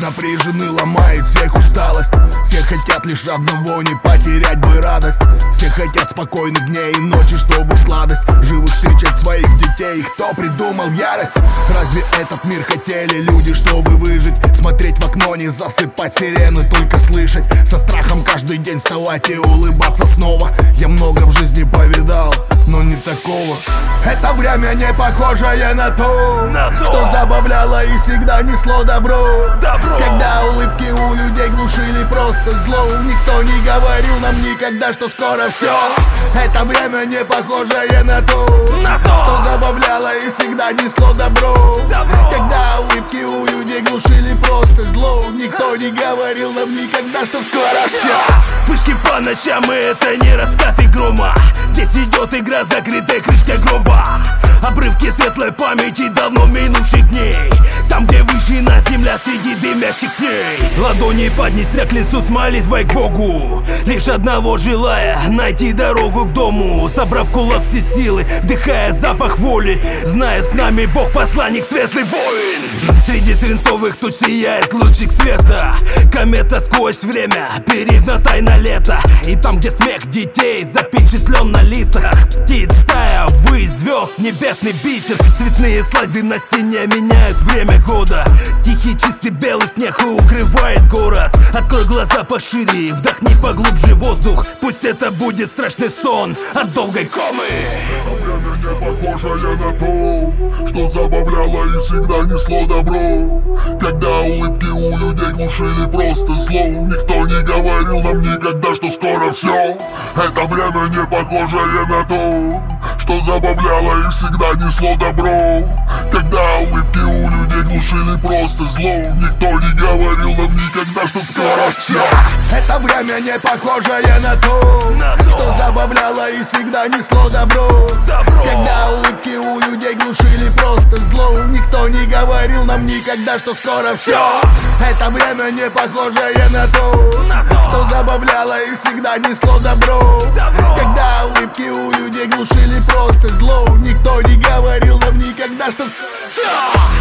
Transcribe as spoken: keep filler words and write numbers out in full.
напряжены, ломает всех усталость. Все хотят лишь одного, не потерять бы радость. Все хотят спокойных дней и ночи, чтобы в сладость живых встречать своих детей. Кто придумал ярость? Разве этот мир хотели люди, чтобы выжить? Смотреть в окно, не засыпать, сирены только слышать. Со страхом каждый день вставать и улыбаться снова. Я много в жизни повидал, но не такого. Это время не похожее на то, на то, что забавляло и всегда несло добро. Добро. Когда улыбки у людей глушили просто зло, никто не говорил нам никогда, что скоро все. Это время не похожее на то, на то, что забавляло и всегда несло добро. Добро. Когда улыбки у людей глушили просто зло, никто не говорил нам никогда, что скоро все. Вспышки по ночам, и это не раскаты грома. Здесь идет игра, закрытая крышкой гроба. Обрывки светлой памяти давно минувших дней. Там, где вышина земля среди дымящих дней. Ладони поднеся к лицу, смолись-бай к Богу, лишь одного желая найти дорогу к дому. Собрав в кулак все силы, вдыхая запах воли, зная, с нами Бог посланник, светлый воин. Среди свинцовых туч сияет лучик света. Комета сквозь время, перемотай на лето. И там, где смех детей запечатлен на лицах, птиц стая, высь звезд, небесный бисер. Цветные слайды на стене меняют время года. Тихий чистый белый снег укрывает город. Открой глаза пошире, вдохни поглубже воздух. Пусть это будет страшный сон от долгой комы. Время не похожее на то, что забавляло и всегда несло добро. Когда улыбки у людей глушили просто зло, никто не говорил нам никогда, что скоро все. Это время не похожее на то, что забавляло и всегда несло добро. Когда улыбки у людей глушили просто зло, никто не говорил нам никогда, что скоро все. Это время не похожее на то, на то, что забавляло и всегда несло добро. Добро. Когда улыбки у людей глушили просто зло, никто не говорил нам никогда, что скоро все. Это время не похожее на то, на то, что забавляло и всегда несло добро. Добро. Когда улыбки у людей глушили просто зло, никто не говорил нам никогда, что скоро все.